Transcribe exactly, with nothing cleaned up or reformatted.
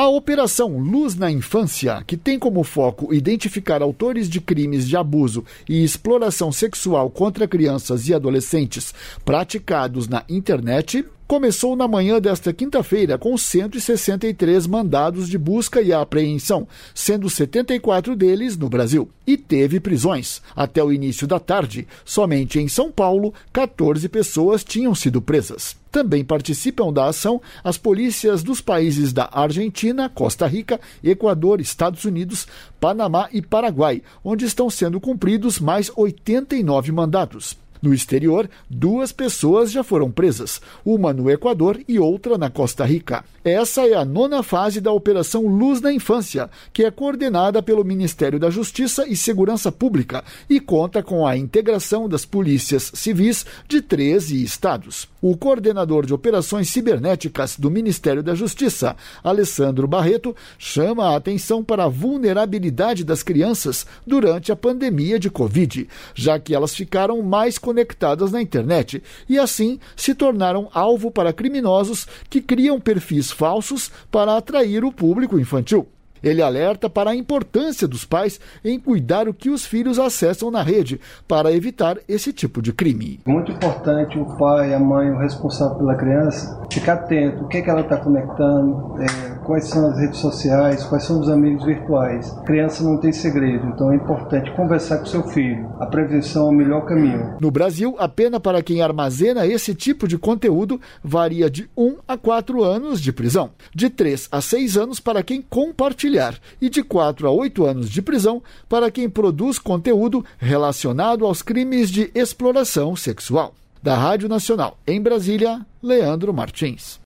A Operação Luz na Infância, que tem como foco identificar autores de crimes de abuso e exploração sexual contra crianças e adolescentes praticados na internet, começou na manhã desta quinta-feira com cento e sessenta e três mandados de busca e apreensão, sendo setenta e quatro deles no Brasil. E teve prisões. Até o início da tarde, somente em São Paulo, quatorze pessoas tinham sido presas. Também participam da ação as polícias dos países da Argentina, Costa Rica, Equador, Estados Unidos, Panamá e Paraguai, onde estão sendo cumpridos mais oitenta e nove mandados. No exterior, duas pessoas já foram presas, uma no Equador e outra na Costa Rica. Essa é a nona fase da Operação Luz na Infância, que é coordenada pelo Ministério da Justiça e Segurança Pública e conta com a integração das polícias civis de treze estados. O coordenador de operações cibernéticas do Ministério da Justiça, Alessandro Barreto, chama a atenção para a vulnerabilidade das crianças durante a pandemia de Covid, já que elas ficaram mais conectadas na internet e, assim, se tornaram alvo para criminosos que criam perfis falsos para atrair o público infantil. Ele alerta para a importância dos pais em cuidar o que os filhos acessam na rede para evitar esse tipo de crime. Muito importante o pai, a mãe, o responsável pela criança, ficar atento, o que é que ela está conectando, é, quais são as redes sociais, quais são os amigos virtuais. A criança não tem segredo, então é importante conversar com seu filho. A prevenção é o melhor caminho. No Brasil, a pena para quem armazena esse tipo de conteúdo varia de um a quatro anos de prisão, de três a seis anos para quem compartilha e de quatro a oito anos de prisão para quem produz conteúdo relacionado aos crimes de exploração sexual. Da Rádio Nacional, em Brasília, Leandro Martins.